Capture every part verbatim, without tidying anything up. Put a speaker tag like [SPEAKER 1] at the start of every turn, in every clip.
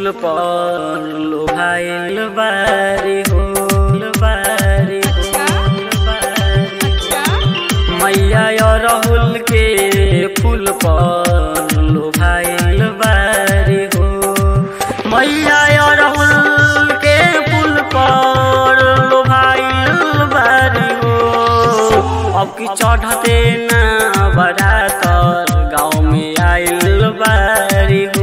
[SPEAKER 1] फूल पर लोभाइल बारी हो बारी हो मैया अरहुल के फूल पर लोभाइल बारी हो मैया अरहुल के फूल पर लोभाइल बारी हो। अब की चढ़ते ना बरातर गाँव में आइल बारी हो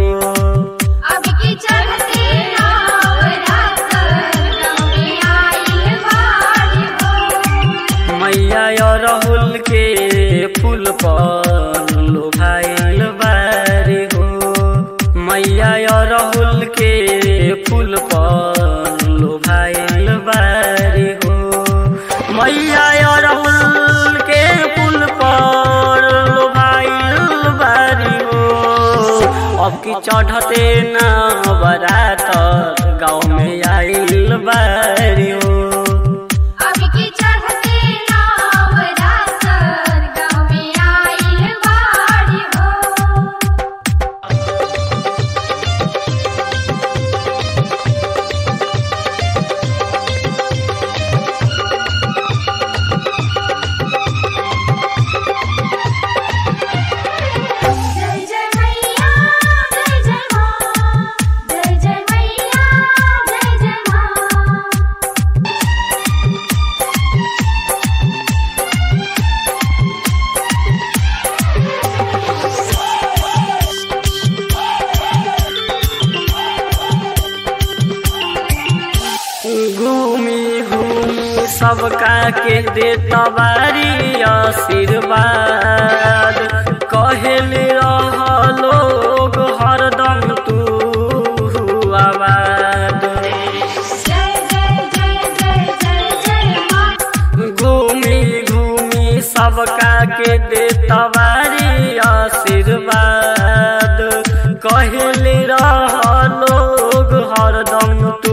[SPEAKER 1] अरहुल के फूल पर लोभाइल बारी हो मैया अरहुल के फूल पर लोभाइल बारी हो मैया अरहुल के फूल पर लोभाइल बारी हो। अब की चढ़ते ना बरातर गाँव में आइल बारी हो घूमी घूमी सबका के देता बारी आशीर्वाद कहल रह लोग हरदम तू आबाद। घूमी घूमी सबका के देता बारी आशीर्वाद कहल रह लोग हरदम तू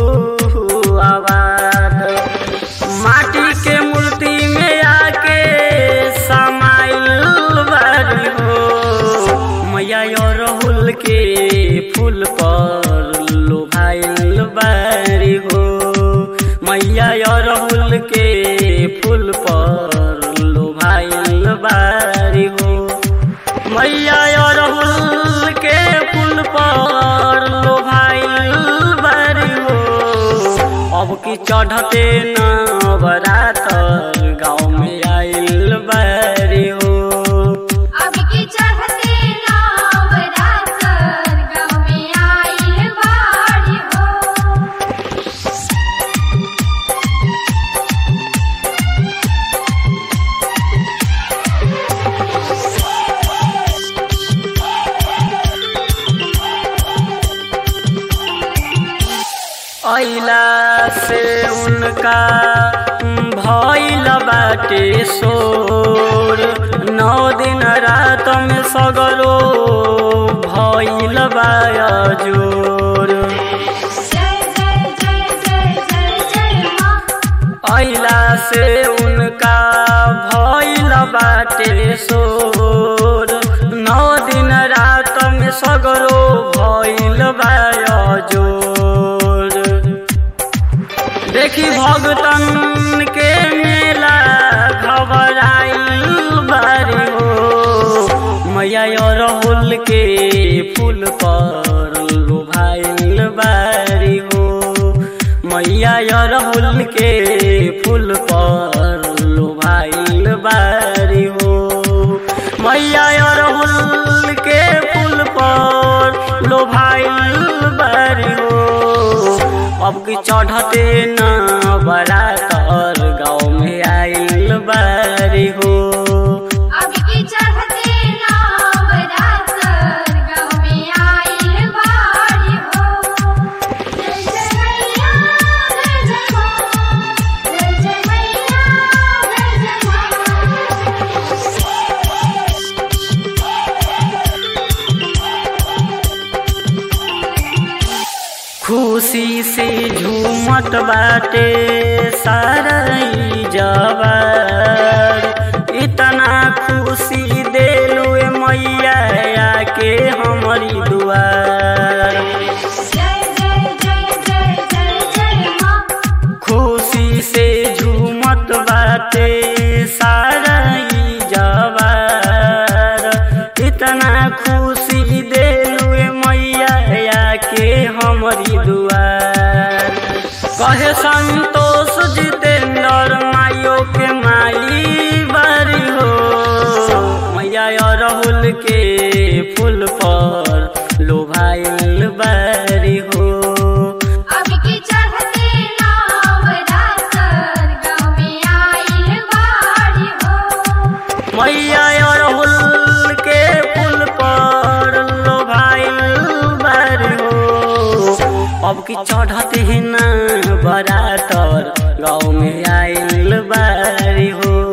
[SPEAKER 1] माटी के मूर्ति में आके समाइल बारी हो मैया अरहुल के फूल पर लोभाइल बारी हो मैया अरहुल के फूल पर लोभाइल बारी हो मैया अरहुल के फूल पर लोभाइल बारी हो। अब की चढ़ते ना बरातर गाँव में आइल बारी हो
[SPEAKER 2] अब की चढ़ते ना बरातर गाँव में आइल बारी हो।
[SPEAKER 1] अइला से उनका भइल बाटे शोर नौ दिन रात में सगरो भइल बा जोर। अइला से उनका भइल बाटे शोर नौ दिन रात में सगरो भइल बा जोर। देखी भगतन के मेला घबराइल बारी हो मैया अरहुल के फूल पर लोभाइल बारी हो मैया अरहुल के फूल पर लोभाइल बारी हो मैया अरहुल के फूल पर लोभाइल बारी हो। अब की चढ़ते ना बरातर गाँव में आइल बारी हो
[SPEAKER 2] अब की चढ़ते ना बरातर गाँव में आइल बारी हो। जय जय मैया जय जय माँ जय जय मैया जय जय माँ।
[SPEAKER 1] खुशी से झूमत बाटे सारा जवार इतना खुशी देलू मैया आके हमारी दुआर। से झूमत बाटे सारा ई जवार। इतना खुशी देलुए मैया के हमरी दुआर। कहे संतोष जितेंद्र माइयो के माई बारी हो। मैया अरहुल के फूल पर लोभाइल बारी हो।
[SPEAKER 2] अब की चढ़ते नवरात्र गाँव में आइल बाड़ी हो।
[SPEAKER 1] मैया अरहुल के फूल पर लोभाइल बारी हो। अब की चढ़ते न बरातर गाँव में आइल बारी हो।